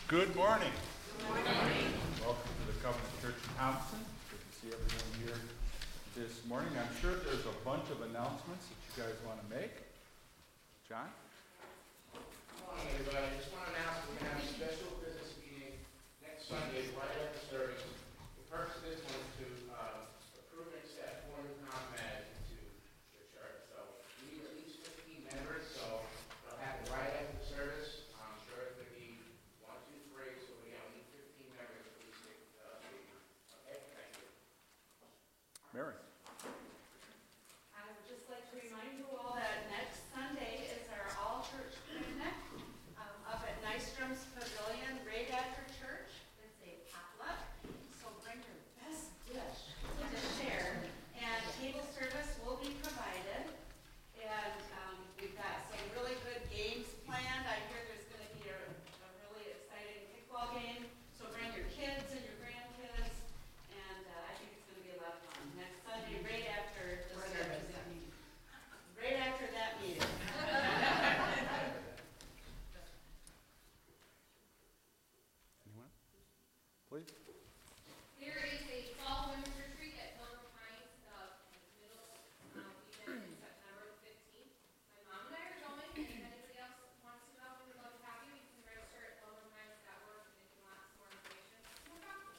Good morning. Good morning. Welcome to the Covenant Church in Thompson. Good to see everyone here this morning. I'm sure there's a bunch of announcements that you guys want to make. John? Good morning, everybody. I just want to announce we're going to have a special business meeting next Sunday right after service. The purpose of this one is to approve and accept 4 new comrades into the church. So we need at least 15 members, so they'll have it right after the service. I'm sure it's going to be 1, 2, 3, so we only need 15 members at least. Okay, thank you. Mary? I would just like to remind you all that next Sunday is our all-church picnic up at Nystrom's Pavilion right after church. It's a potluck, so bring your best dish to share. And table service will be provided. And we've got some really good games planned. I hear there's going to be a really exciting kickball game. So bring your kids and your grandkids. And I think it's going to be a lot of fun. Next Sunday, right after the service. Right after that meeting. Anyone? Please? There is a fall women's retreat at Pilgrim Pines middle weekend in September 15th. My mom and I are going, and if anybody else wants to go and would love to have you, you can register at pilgrimpines.org and get lots more information. More coffee.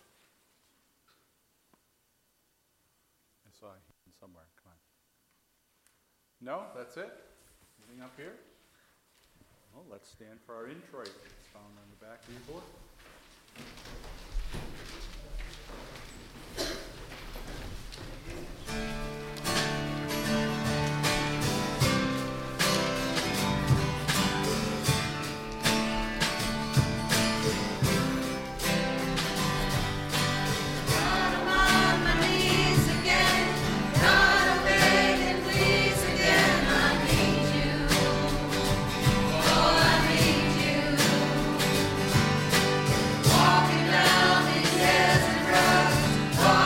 I saw a hand somewhere. Come on. No? That's it? Anything up here? Well, let's stand for our introit. It's found on the back of your board. Walking down these desert roads.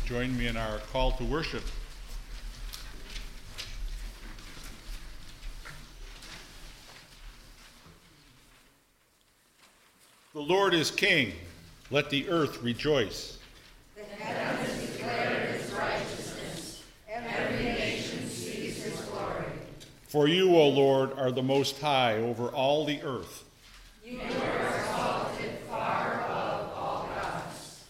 join me in our call to worship? The Lord is King. Let the earth rejoice. The heavens declare his righteousness. Every nation sees his glory. For you, O Lord, are the Most High over all the earth. You are exalted far above all gods.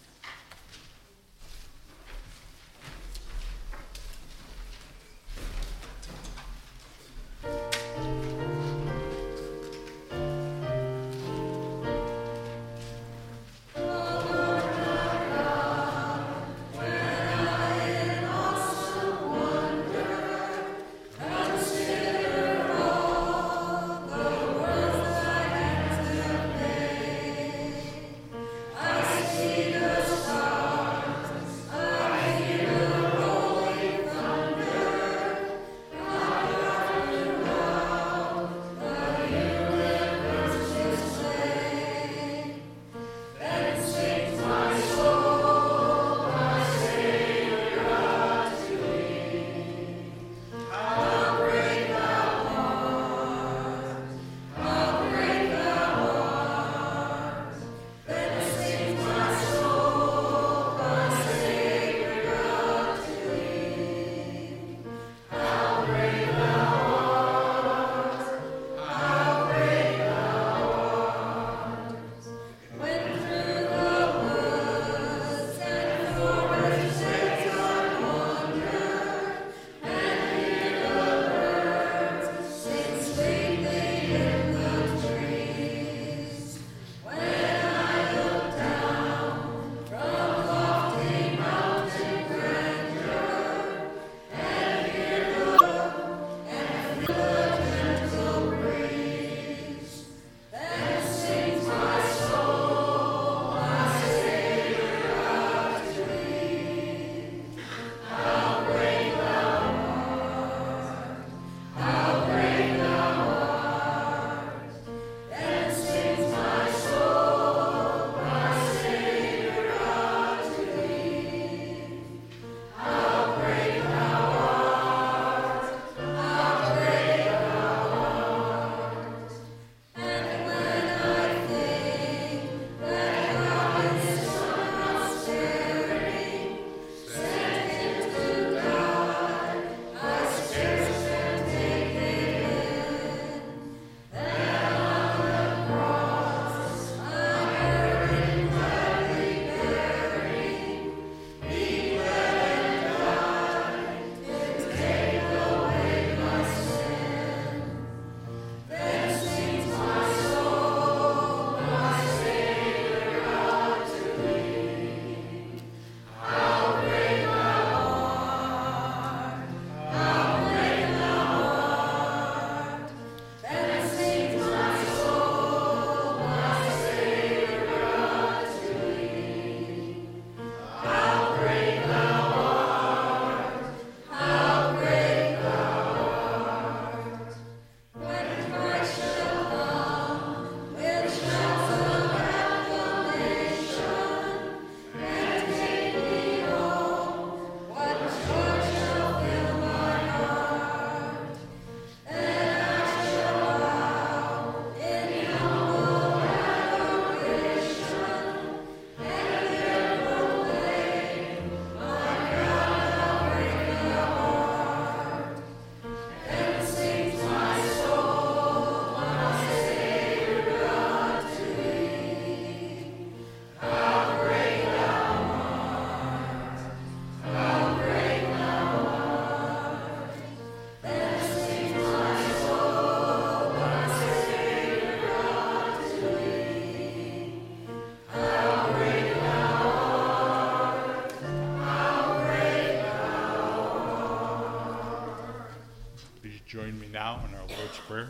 Join me now in our Lord's Prayer.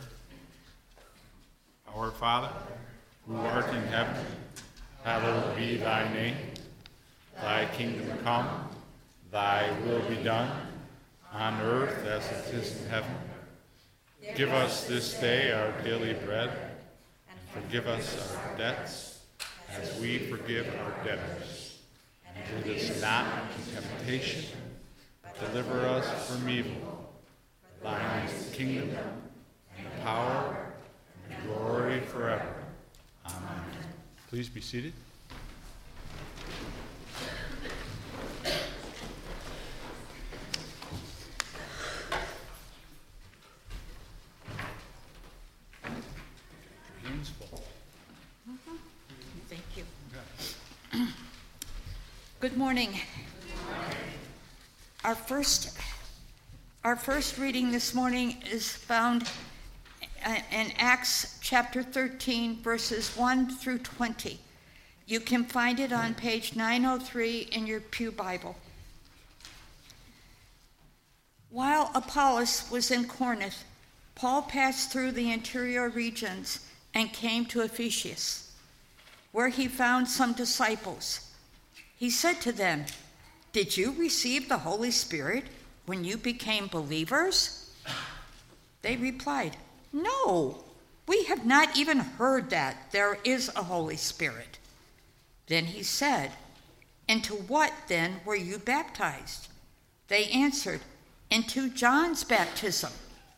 Our Father, who art in heaven, hallowed be thy name. Thy kingdom come, thy will be done, on earth as it is in heaven. Give us this day our daily bread, and forgive us our debts, as we forgive our debtors. and lead us not into temptation, but deliver us from evil. For thine is the kingdom, and the power, and the glory forever. Amen. Please be seated. Thank you. Good morning. Our first reading this morning is found in Acts chapter 13, verses 1 through 20. You can find it on page 903 in your Pew Bible. While Apollos was in Corinth, Paul passed through the interior regions and came to Ephesus, where he found some disciples. He said to them, "Did you receive the Holy Spirit when you became believers?" They replied, "No, we have not even heard that there is a Holy Spirit." Then he said, "Into what then were you baptized?" They answered, "Into John's baptism."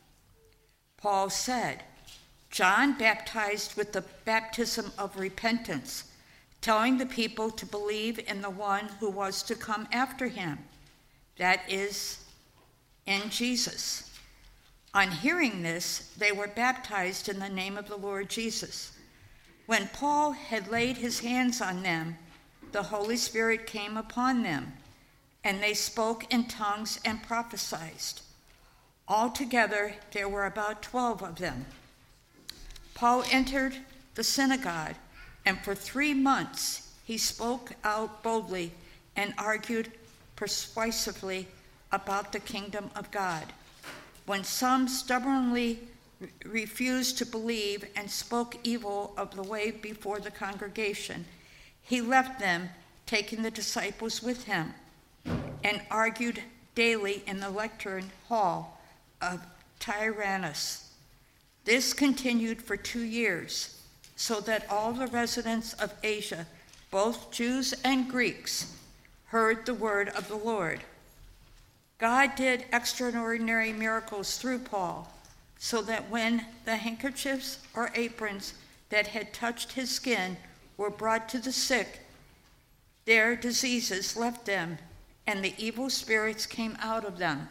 Paul said, "John baptized with the baptism of repentance, telling the people to believe in the one who was to come after him, that is, in Jesus." On hearing this, they were baptized in the name of the Lord Jesus. When Paul had laid his hands on them, the Holy Spirit came upon them, and they spoke in tongues and prophesied. Altogether, there were about 12 of them. Paul entered the synagogue, and for 3 months he spoke out boldly and argued persuasively about the kingdom of God. When some stubbornly refused to believe and spoke evil of the way before the congregation, he left them, taking the disciples with him, and argued daily in the lectern hall of Tyrannus. This continued for 2 years, so that all the residents of Asia, both Jews and Greeks, heard the word of the Lord. God did extraordinary miracles through Paul, so that when the handkerchiefs or aprons that had touched his skin were brought to the sick, their diseases left them, and the evil spirits came out of them.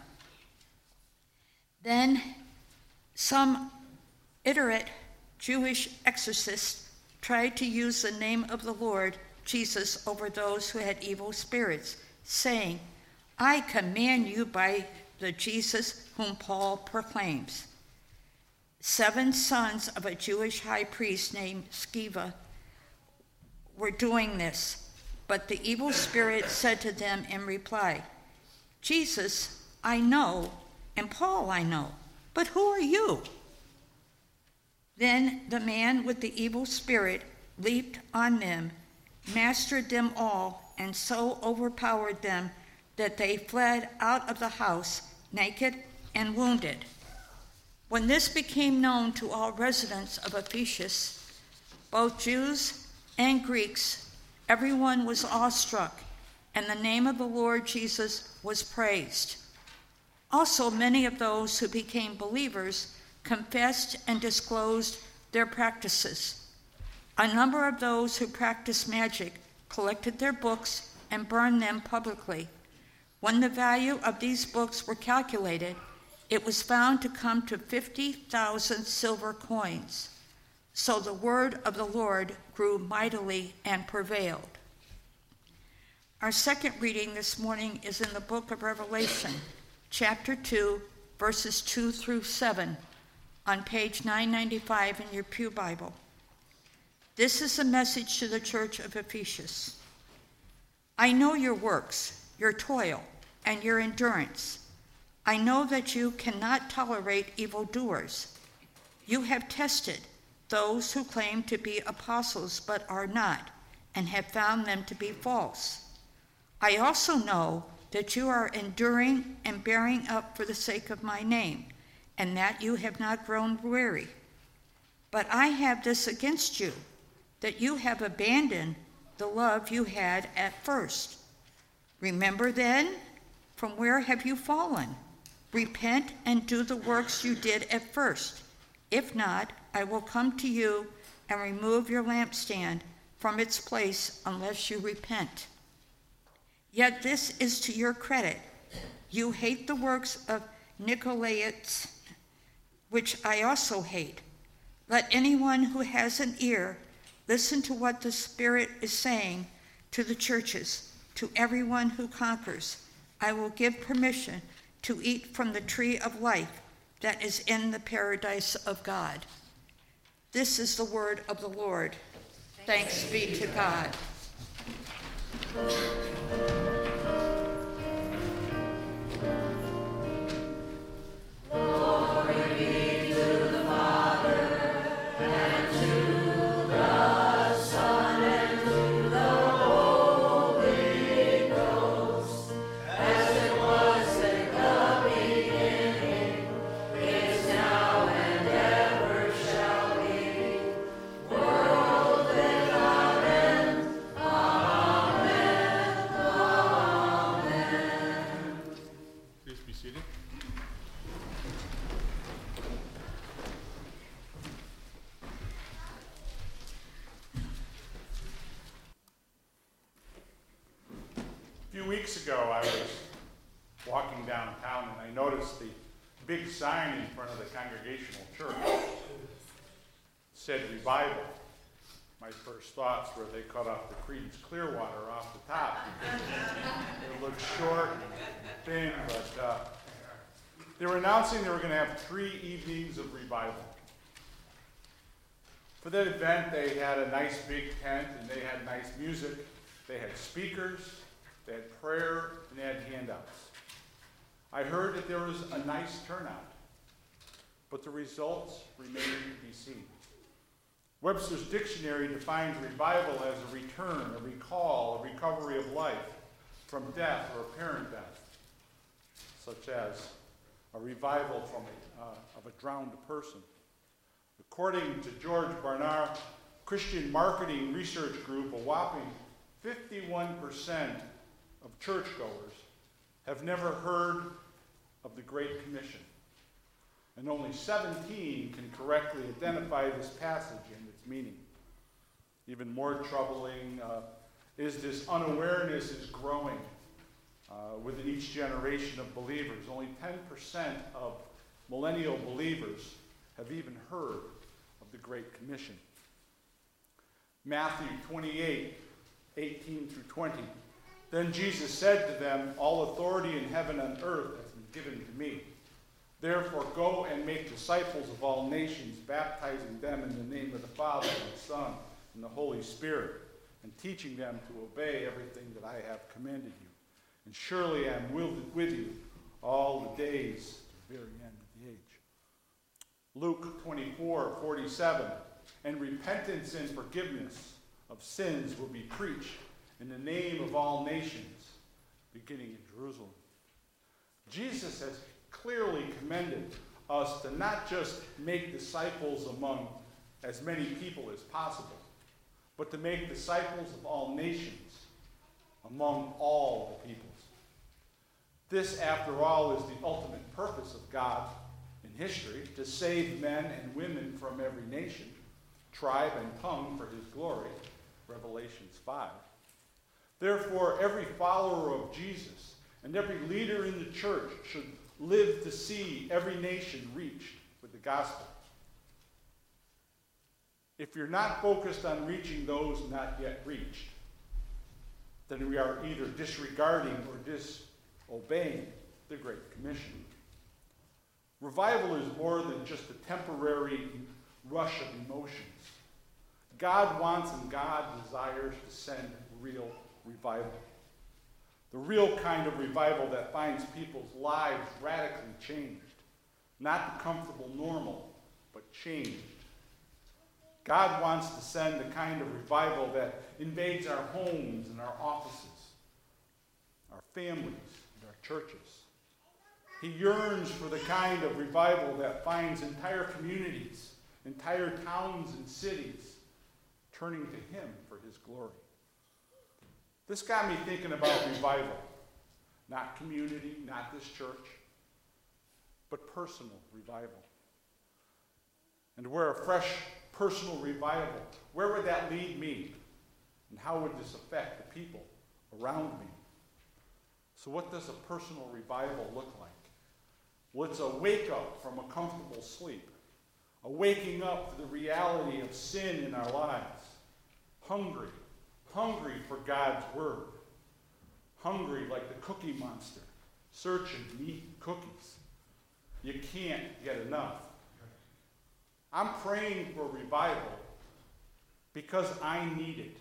Then some iterate Jewish exorcists tried to use the name of the Lord Jesus over those who had evil spirits, saying, "I command you by the Jesus whom Paul proclaims." 7 sons of a Jewish high priest named Sceva were doing this, but the evil spirit said to them in reply, "Jesus I know, and Paul I know, but who are you?" Then the man with the evil spirit leaped on them, mastered them all, and so overpowered them that they fled out of the house naked and wounded. When this became known to all residents of Ephesus, both Jews and Greeks, everyone was awestruck, and the name of the Lord Jesus was praised. Also, many of those who became believers confessed and disclosed their practices. A number of those who practiced magic collected their books and burned them publicly. When the value of these books were calculated, it was found to come to 50,000 silver coins. So the word of the Lord grew mightily and prevailed. Our second reading this morning is in the book of Revelation, chapter 2, verses 2 through 7, on page 995 in your Pew Bible. This is a message to the church of Ephesus. "I know your works, your toil, and your endurance. I know that you cannot tolerate evildoers. You have tested those who claim to be apostles but are not, and have found them to be false. I also know that you are enduring and bearing up for the sake of my name, and that you have not grown weary. But I have this against you, that you have abandoned the love you had at first. Remember then, from where have you fallen? Repent and do the works you did at first. If not, I will come to you and remove your lampstand from its place unless you repent. Yet this is to your credit. You hate the works of Nicolaitans, which I also hate. Let anyone who has an ear listen to what the Spirit is saying to the churches. To everyone who conquers, I will give permission to eat from the tree of life that is in the paradise of God. This is the word of the Lord. Thanks be to God. Weeks ago, I was walking downtown and I noticed the big sign in front of the Congregational Church. It said revival. My first thoughts were they cut off the Creedence Clearwater off the top. It looked short and thin, but they were announcing they were going to have 3 evenings of revival. For that event, they had a nice big tent and they had nice music. They had speakers. They had prayer, and they had handouts. I heard that there was a nice turnout, but the results remain to be seen. Webster's dictionary defines revival as a return, a recall, a recovery of life from death or apparent death, such as a revival of a drowned person. According to George Barnard, Christian Marketing Research Group, a whopping 51% of churchgoers have never heard of the Great Commission, and only 17 can correctly identify this passage and its meaning. Even more troubling is this unawareness is growing within each generation of believers. Only 10% of millennial believers have even heard of the Great Commission. Matthew 28:18 through 20. Then Jesus said to them, all authority in heaven and earth has been given to me. Therefore go and make disciples of all nations, baptizing them in the name of the Father and the Son and the Holy Spirit, and teaching them to obey everything that I have commanded you. And surely I am with you all the days to the very end of the age. Luke 24:47. And repentance and forgiveness of sins will be preached in the name of all nations, beginning in Jerusalem. Jesus has clearly commended us to not just make disciples among as many people as possible, but to make disciples of all nations, among all the peoples. This, after all, is the ultimate purpose of God in history, to save men and women from every nation, tribe, and tongue for his glory, Revelations 5. Therefore, every follower of Jesus and every leader in the church should live to see every nation reached with the gospel. If you're not focused on reaching those not yet reached, then we are either disregarding or disobeying the Great Commission. Revival is more than just a temporary rush of emotions. God wants and God desires to send real revival. The real kind of revival that finds people's lives radically changed. Not the comfortable normal, but changed. God wants to send the kind of revival that invades our homes and our offices, our families and our churches. He yearns for the kind of revival that finds entire communities, entire towns and cities turning to him for his glory. This got me thinking about revival. Not community, not this church, but personal revival. And where a fresh personal revival, where would that lead me? And how would this affect the people around me? So what does a personal revival look like? Well, it's a wake up from a comfortable sleep. A waking up to the reality of sin in our lives. Hungry for God's word. Hungry like the Cookie Monster, searching to eat cookies. You can't get enough. I'm praying for revival because I need it.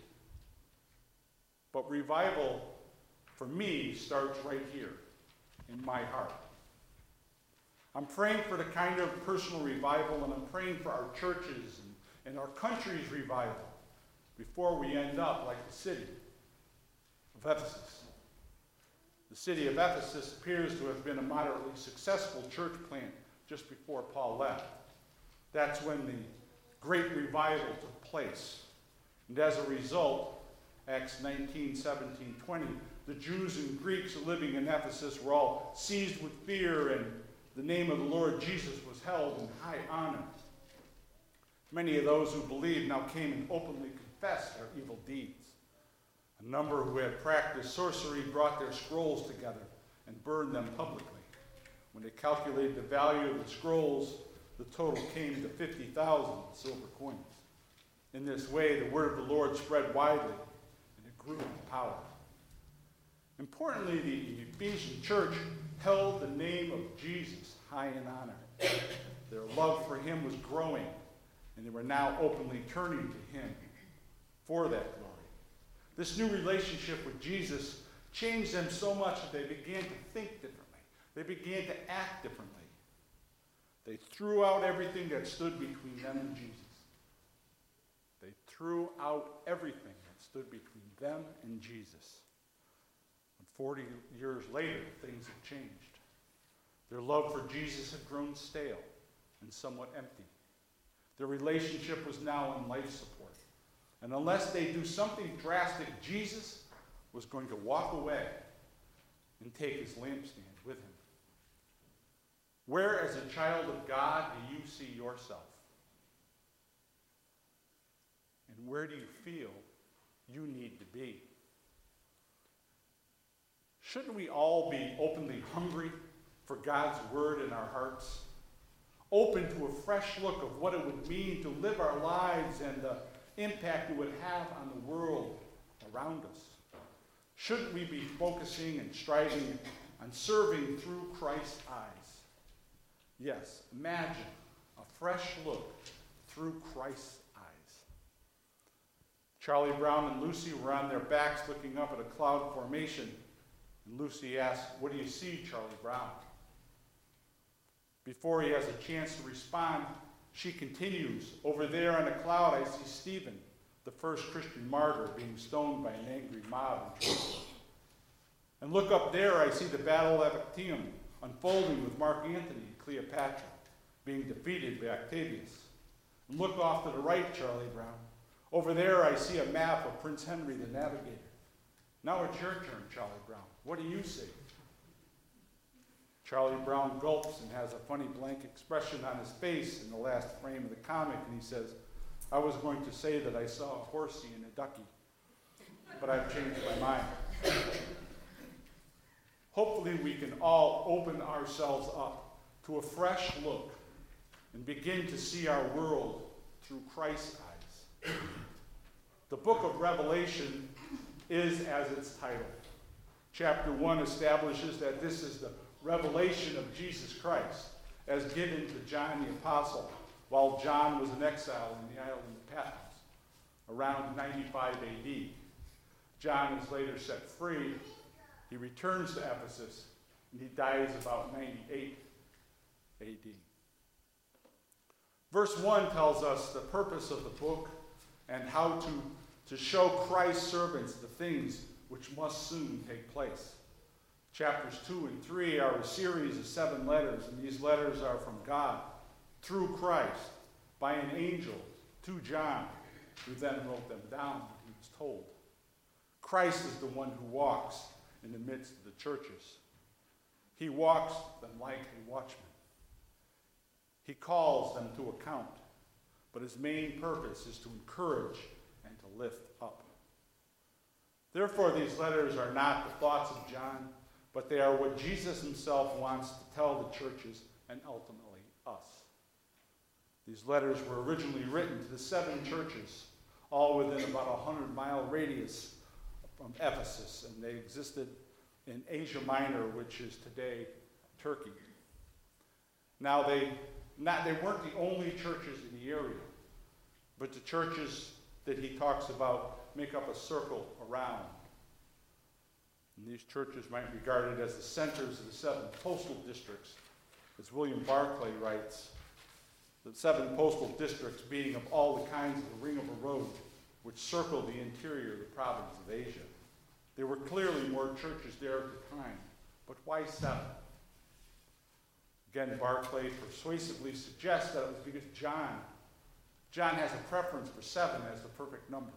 But revival, for me, starts right here in my heart. I'm praying for the kind of personal revival, and I'm praying for our churches and our country's revival before we end up like the city of Ephesus. The city of Ephesus appears to have been a moderately successful church plant just before Paul left. That's when the great revival took place. And as a result, Acts 19, 17, 20, the Jews and Greeks living in Ephesus were all seized with fear, and the name of the Lord Jesus was held in high honor. Many of those who believed now came and openly confessed their evil deeds. A number who had practiced sorcery brought their scrolls together and burned them publicly. When they calculated the value of the scrolls, the total came to 50,000 silver coins. In this way, the word of the Lord spread widely, and it grew in power. Importantly, the Ephesian church held the name of Jesus high in honor. Their love for him was growing, and they were now openly turning to him for that glory. This new relationship with Jesus changed them so much that they began to think differently. They began to act differently. They threw out everything that stood between them and Jesus. They threw out everything that stood between them and Jesus. And 40 years later, things have changed. Their love for Jesus had grown stale and somewhat empty. Their relationship was now on life support. And unless they do something drastic, Jesus was going to walk away and take his lampstand with him. Where, as a child of God, do you see yourself? And where do you feel you need to be? Shouldn't we all be openly hungry for God's word in our hearts? Open to a fresh look of what it would mean to live our lives and the impact it would have on the world around us? Shouldn't we be focusing and striving on serving through Christ's eyes? Yes, imagine a fresh look through Christ's eyes. Charlie Brown and Lucy were on their backs looking up at a cloud formation, and Lucy asked, "What do you see, Charlie Brown?" Before he has a chance to respond, she continues, "Over there on the cloud, I see Stephen, the first Christian martyr, being stoned by an angry mob in Jerusalem. And look up there, I see the battle of Actium unfolding with Mark Antony and Cleopatra being defeated by Octavius. And look off to the right, Charlie Brown. Over there, I see a map of Prince Henry the Navigator. Now it's your turn, Charlie Brown. What do you see?" Charlie Brown gulps and has a funny blank expression on his face in the last frame of the comic, and he says, "I was going to say that I saw a horsey and a ducky, but I've changed my mind." Hopefully we can all open ourselves up to a fresh look and begin to see our world through Christ's eyes. The book of Revelation is as its title. Chapter 1 establishes that this is the revelation of Jesus Christ as given to John the Apostle while John was in exile in the island of Patmos around 95 AD. John is later set free. He returns to Ephesus, and he dies about 98 AD. Verse 1 tells us the purpose of the book and how to show Christ's servants the things which must soon take place. Chapters 2 and 3 are a series of 7 letters, and these letters are from God, through Christ, by an angel, to John, who then wrote them down, he was told. Christ is the one who walks in the midst of the churches. He walks them like a watchman. He calls them to account, but his main purpose is to encourage and to lift up. Therefore, these letters are not the thoughts of John, but they are what Jesus himself wants to tell the churches and ultimately us. These letters were originally written to the 7 churches, all within about a 100-mile radius from Ephesus, and they existed in Asia Minor, which is today Turkey. Now, they weren't the only churches in the area, but the churches that he talks about make up a circle around. And these churches might be regarded as the centers of the 7 postal districts. As William Barclay writes, the 7 postal districts being of all the kinds of the ring of a road which circle the interior of the province of Asia. There were clearly more churches there at the time, but why 7? Again, Barclay persuasively suggests that it was because John has a preference for 7 as the perfect number.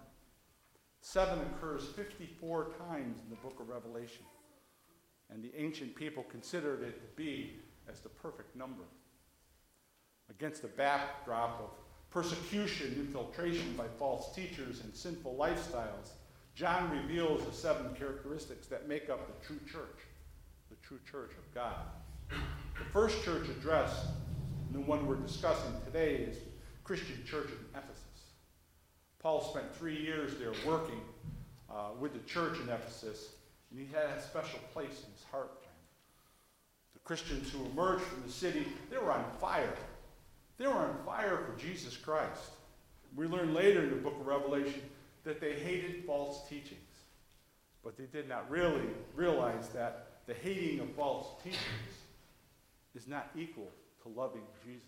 7 occurs 54 times in the book of Revelation, and the ancient people considered it to be as the perfect number. Against the backdrop of persecution, infiltration by false teachers, and sinful lifestyles, John reveals the 7 characteristics that make up the true church of God. The first church addressed, and the one we're discussing today, is the Christian church in Ephesus. Paul spent 3 years there working with the church in Ephesus, and he had a special place in his heart for him. The Christians who emerged from the city, they were on fire. They were on fire for Jesus Christ. We learn later in the book of Revelation that they hated false teachings. But they did not really realize that the hating of false teachings is not equal to loving Jesus.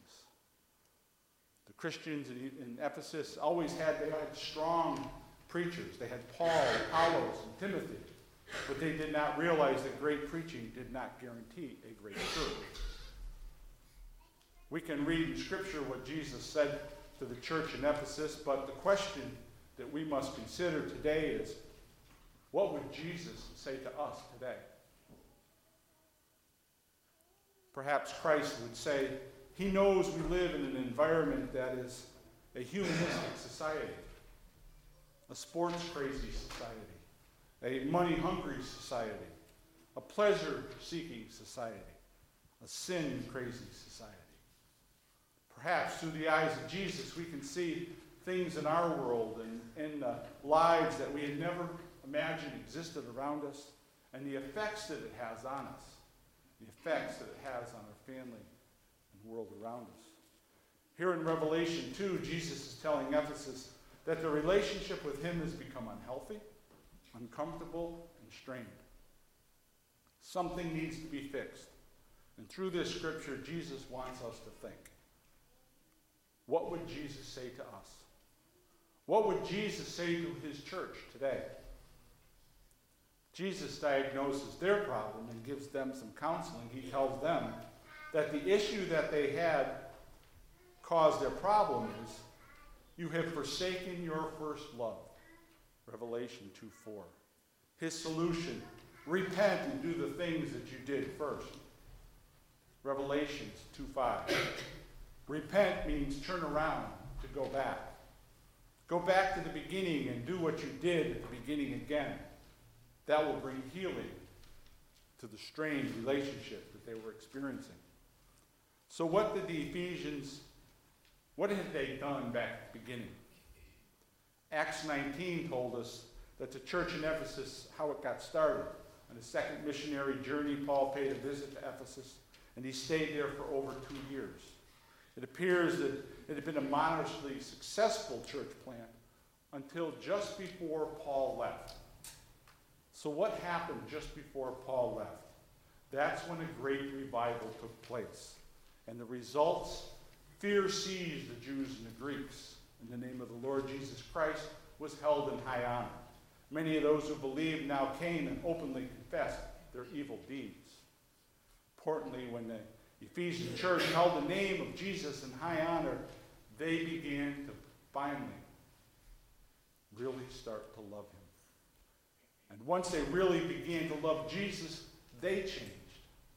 The Christians in Ephesus they had strong preachers. They had Paul, Apollos, and Timothy. But they did not realize that great preaching did not guarantee a great church. We can read in Scripture what Jesus said to the church in Ephesus, but the question that we must consider today is, what would Jesus say to us today? Perhaps Christ would say, he knows we live in an environment that is a humanistic society, a sports-crazy society, a money-hungry society, a pleasure-seeking society, a sin-crazy society. Perhaps through the eyes of Jesus, we can see things in our world and in lives that we had never imagined existed around us, and the effects that it has on us, the effects that it has on our family and world around us. Here in Revelation 2, Jesus is telling Ephesus that the relationship with him has become unhealthy, uncomfortable, and strained. Something needs to be fixed. And through this scripture, Jesus wants us to think. What would Jesus say to us? What would Jesus say to his church today? Jesus diagnoses their problem and gives them some counseling. He tells them that the issue that they had caused their problem is, you have forsaken your first love. Revelation 2:4. His solution, repent and do the things that you did first. Revelations 2:5. Repent means turn around, to go back. Go back to the beginning and do what you did at the beginning again. That will bring healing to the strained relationship that they were experiencing. So what had they done back at the beginning? Acts 19 told us that the church in Ephesus, how it got started. On his second missionary journey, Paul paid a visit to Ephesus, and he stayed there for over 2 years. It appears that it had been a modestly successful church plant until just before Paul left. So what happened just before Paul left? That's when a great revival took place. And the results, fear seized the Jews and the Greeks. And the name of the Lord Jesus Christ was held in high honor. Many of those who believed now came and openly confessed their evil deeds. Importantly, when the Ephesian church held the name of Jesus in high honor, they began to finally really start to love him. And once they really began to love Jesus, they changed.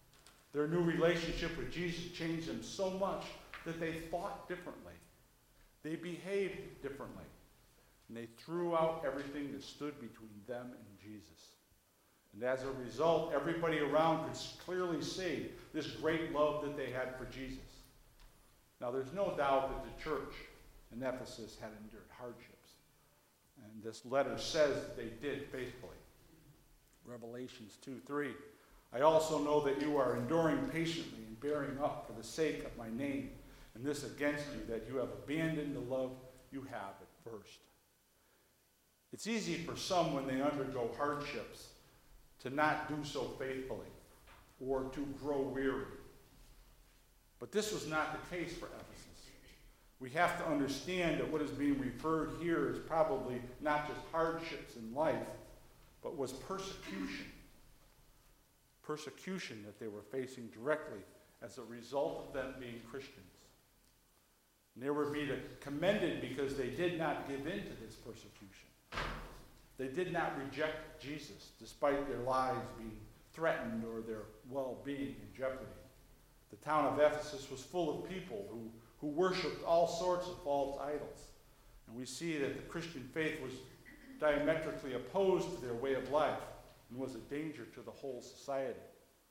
Their new relationship with Jesus changed them so much that they thought differently. They behaved differently. And they threw out everything that stood between them and Jesus. And as a result, everybody around could clearly see this great love that they had for Jesus. Now, there's no doubt that the church in Ephesus had endured hardships. And this letter says that they did faithfully. Revelations 2:3. I also know that you are enduring patiently and bearing up for the sake of my name, and this against you, that you have abandoned the love you have at first. It's easy for some when they undergo hardships to not do so faithfully or to grow weary. But this was not the case for Ephesus. We have to understand that what is being referred here is probably not just hardships in life, but was persecution. Persecution that they were facing directly as a result of them being Christians. And they were being commended because they did not give in to this persecution. They did not reject Jesus despite their lives being threatened or their well-being in jeopardy. The town of Ephesus was full of people who worshipped all sorts of false idols. And we see that the Christian faith was diametrically opposed to their way of life and was a danger to the whole society.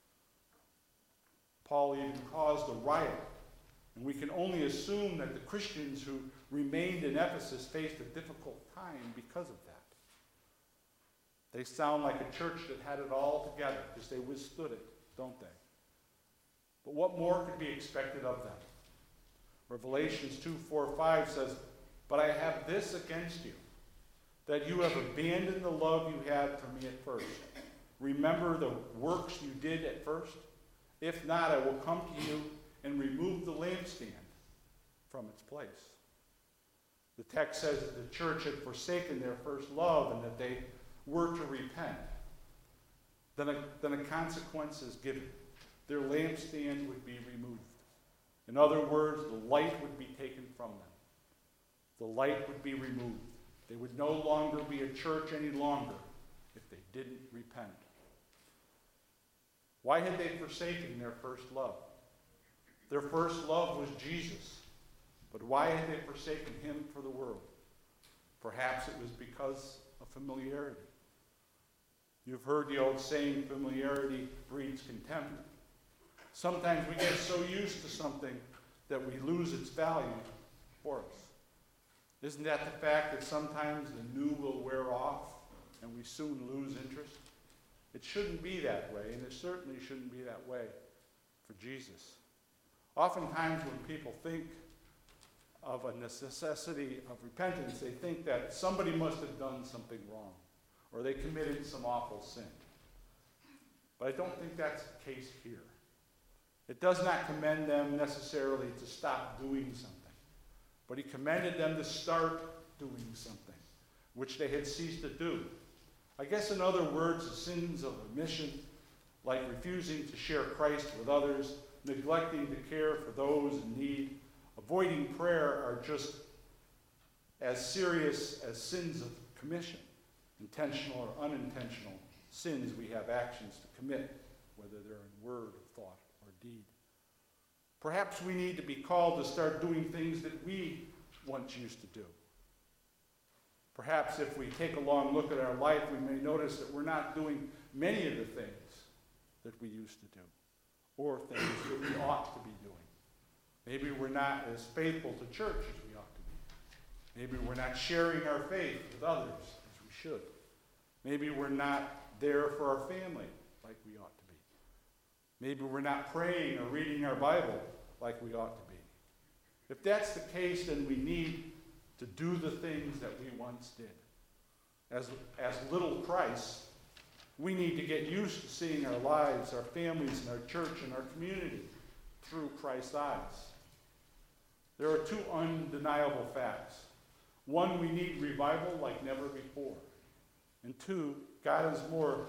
Paul even caused a riot, and we can only assume that the Christians who remained in Ephesus faced a difficult time because of that. They sound like a church that had it all together because they withstood it, don't they? But what more could be expected of them? Revelations 2:4-5 says, "But I have this against you, that you have abandoned the love you had for me at first. Remember the works you did at first? If not, I will come to you and remove the lampstand from its place." The text says that the church had forsaken their first love and that they were to repent. Then a consequence is given. Their lampstand would be removed. In other words, the light would be taken from them. The light would be removed. They would no longer be a church any longer if they didn't repent. Why had they forsaken their first love? Their first love was Jesus. But why had they forsaken him for the world? Perhaps it was because of familiarity. You've heard the old saying, familiarity breeds contempt. Sometimes we get so used to something that we lose its value for us. Isn't that the fact that sometimes the new will wear off and we soon lose interest? It shouldn't be that way, and it certainly shouldn't be that way for Jesus. Oftentimes when people think of a necessity of repentance, they think that somebody must have done something wrong, or they committed some awful sin. But I don't think that's the case here. It does not commend them necessarily to stop doing something, but he commended them to start doing something, which they had ceased to do. I guess in other words, the sins of omission, like refusing to share Christ with others, neglecting to care for those in need, avoiding prayer, are just as serious as sins of commission. Intentional or unintentional sins we have actions to commit, whether they're in word or thought or deed. Perhaps we need to be called to start doing things that we once used to do. Perhaps if we take a long look at our life, we may notice that we're not doing many of the things that we used to do, or things that we ought to be doing. Maybe we're not as faithful to church as we ought to be. Maybe we're not sharing our faith with others as we should. Maybe we're not there for our family like we ought to be. Maybe we're not praying or reading our Bible like we ought to be. If that's the case, then we need to do the things that we once did. As little Christ, we need to get used to seeing our lives, our families, and our church and our community through Christ's eyes. There are two undeniable facts. One, we need revival like never before. And two, God is more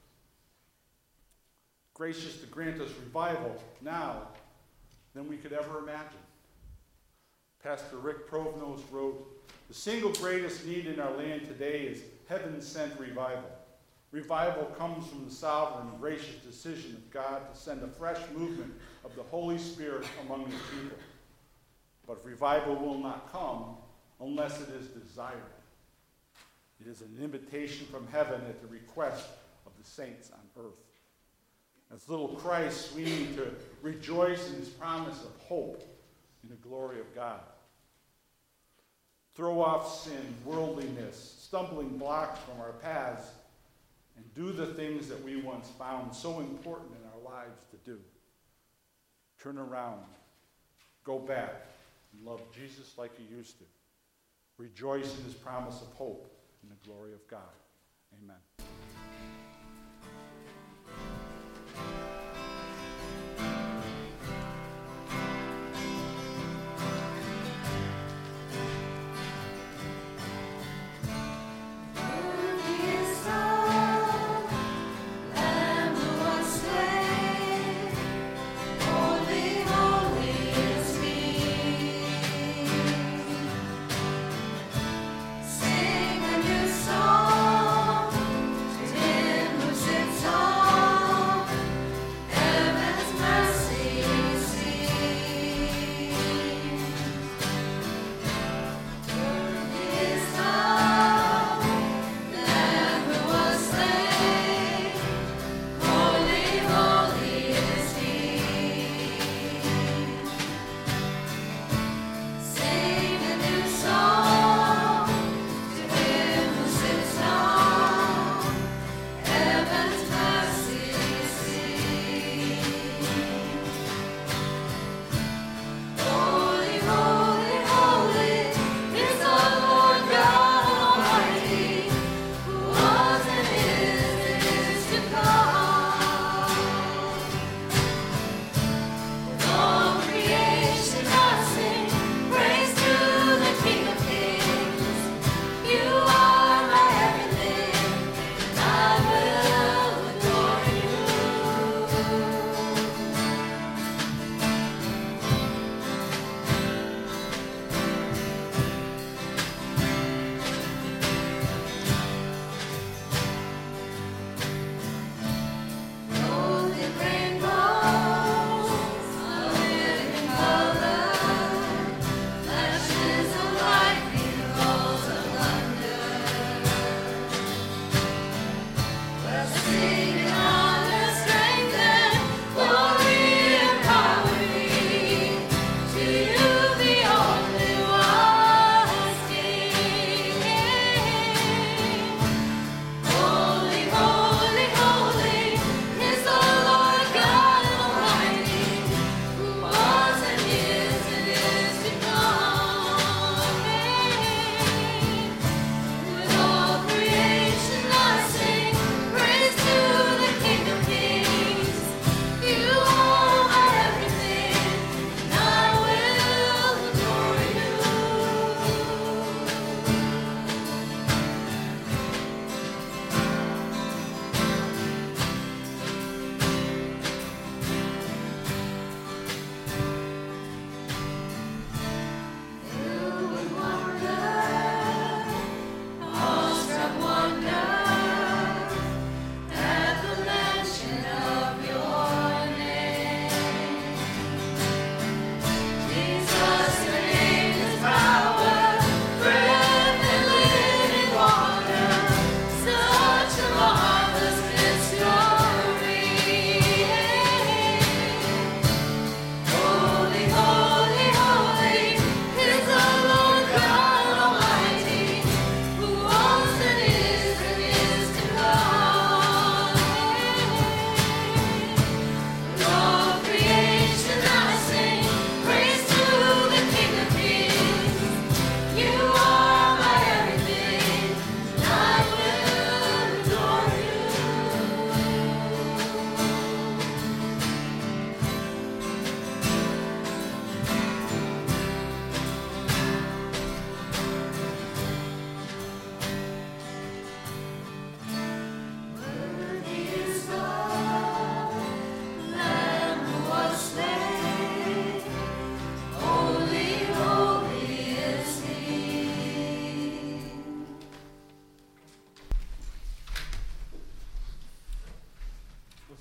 gracious to grant us revival now than we could ever imagine. Pastor Rick Provnos wrote, "The single greatest need in our land today is heaven-sent revival. Revival comes from the sovereign, gracious decision of God to send a fresh movement of the Holy Spirit among his people. But revival will not come unless it is desired. It is an invitation from heaven at the request of the saints on earth. As little Christ, we need to rejoice in his promise of hope in the glory of God. Throw off sin, worldliness, stumbling blocks from our paths, and do the things that we once found so important in our lives to do. Turn around, go back, and love Jesus like you used to. Rejoice in his promise of hope in the glory of God. Amen.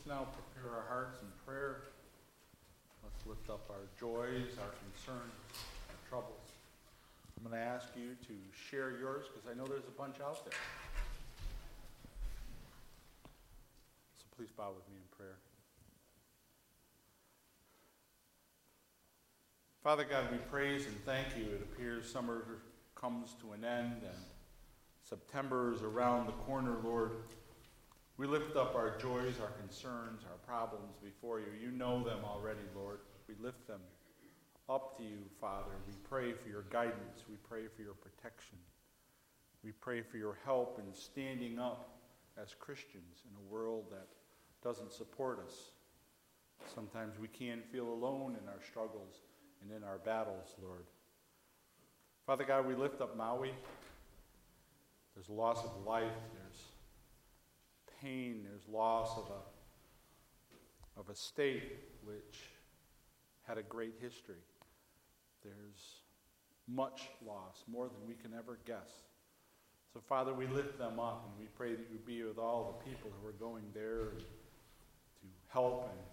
now prepare our hearts in prayer. Let's lift up our joys, our concerns, our troubles. I'm going to ask you to share yours because I know there's a bunch out there. So please bow with me in prayer. Father God, we praise and thank you. It appears summer comes to an end and September is around the corner, Lord. We lift up our joys, our concerns, our problems before you. You know them already, Lord. We lift them up to you, Father. We pray for your guidance. We pray for your protection. We pray for your help in standing up as Christians in a world that doesn't support us. Sometimes we can feel alone in our struggles and in our battles, Lord. Father God, we lift up Maui. There's loss of life. There's pain. There's loss of a state which had a great history. There's much loss, more than we can ever guess. So, Father, we lift them up, and we pray that you be with all the people who are going there to help and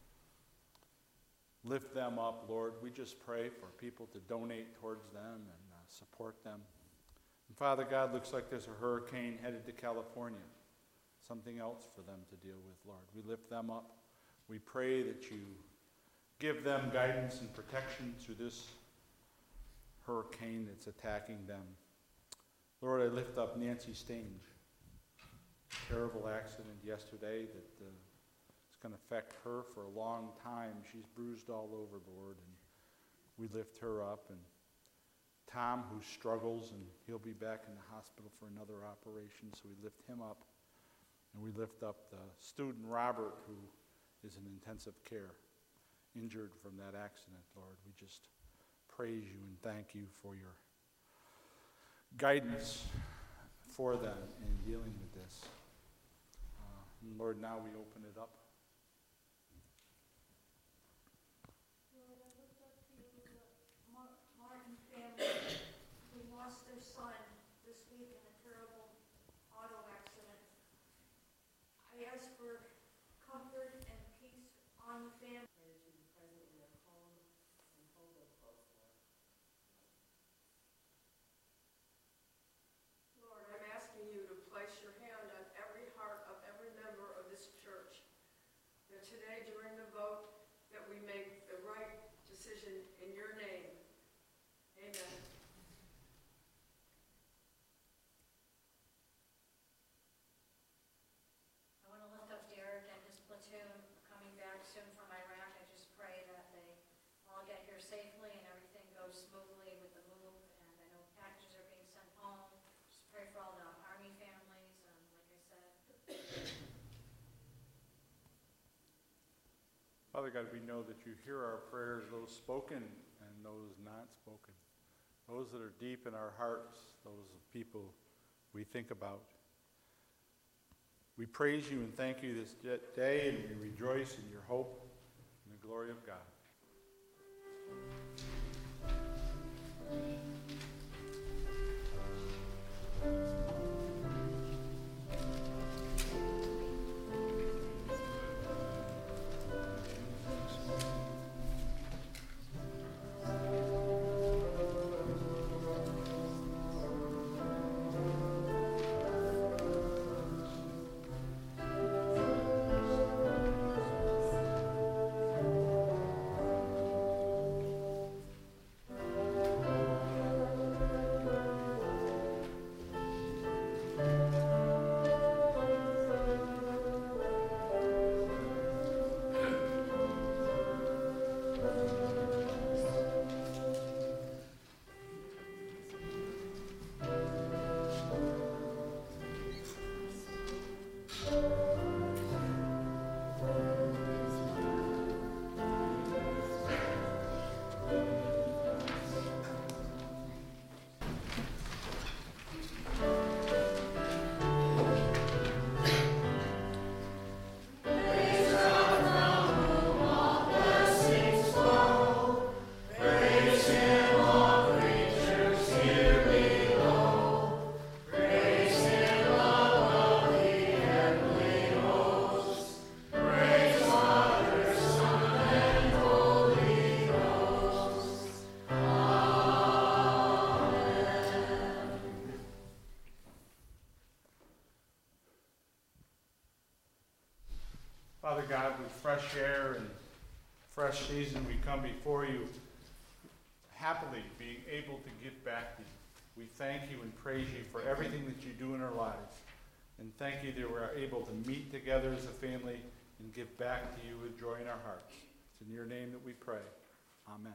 lift them up, Lord. We just pray for people to donate towards them and support them. And Father God, looks like there's a hurricane headed to California. Something else for them to deal with, Lord. We lift them up. We pray that you give them guidance and protection through this hurricane that's attacking them. Lord, I lift up Nancy Stange. Terrible accident yesterday that it's going to affect her for a long time. She's bruised all over, Lord, and we lift her up. And Tom, who struggles, and he'll be back in the hospital for another operation, so we lift him up. And we lift up the student Robert, who is in intensive care, injured from that accident, Lord. We just praise you and thank you for your guidance for them in dealing with this. And Lord, now we open it up. Lord, I lift up to you the Martin family who lost their son this week in a terrible auto accident. I ask for comfort and peace on the family. Lord, I'm asking you to place your hand on every heart of every member of this church, that today during the vote that we make the right decision in your name. Amen. I want to lift up Derek and his platoon coming back soon from Iraq. I just pray that they all get here safely and everything goes smoothly with the move. And I know packages are being sent home. Just pray for all the Army families, like I said. Father God, we know that you hear our prayers, those spoken and those not spoken. Those that are deep in our hearts, those people we think about. We praise you and thank you this day, and we rejoice in your hope and the glory of God. Father God, with fresh air and fresh season, we come before you happily being able to give back to you. We thank you and praise you for everything that you do in our lives. And thank you that we're able to meet together as a family and give back to you with joy in our hearts. It's in your name that we pray. Amen.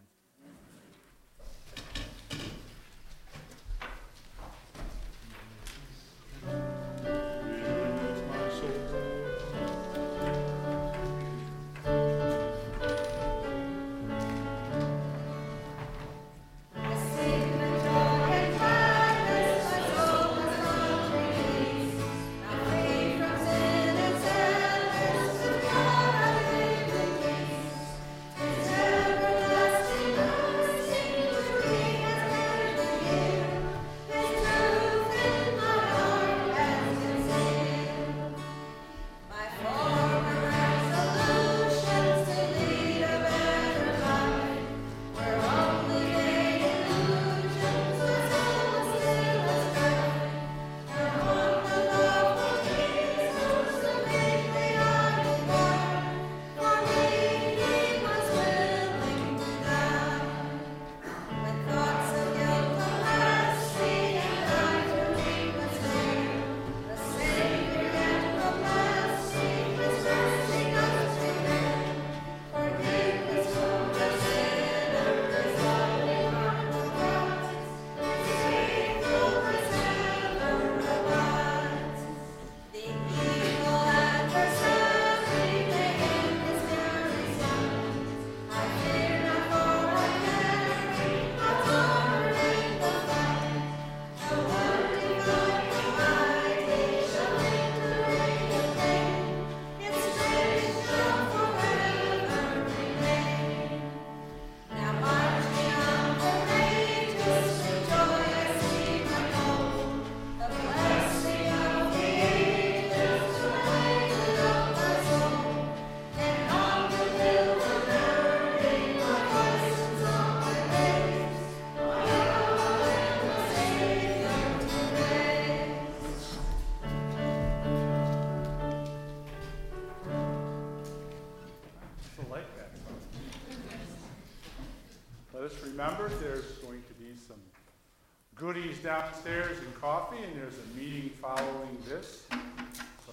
Remember, there's going to be some goodies downstairs and coffee, and there's a meeting following this, so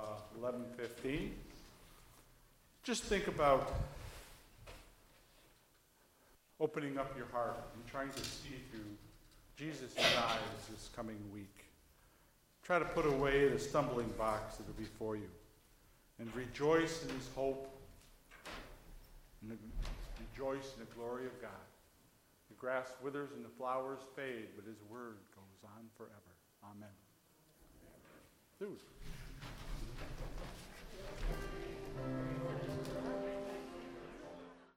11:15. Just think about opening up your heart and trying to see through Jesus' eyes this coming week. Try to put away the stumbling blocks that are before you, and rejoice in his hope, and rejoice in the glory of God. The grass withers and the flowers fade, but his word goes on forever. Amen. Dude.